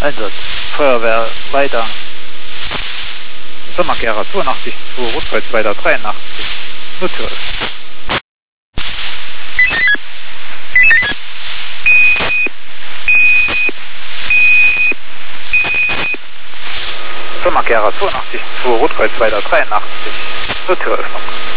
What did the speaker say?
Einsatz. Feuerwehr weiter. Sommerkehrer 82 2, Rotkreuz weiter 83. Nottür öffnen. Sommerkehrer 82 2, Rotkreuz weiter 83. Nottüröffnung.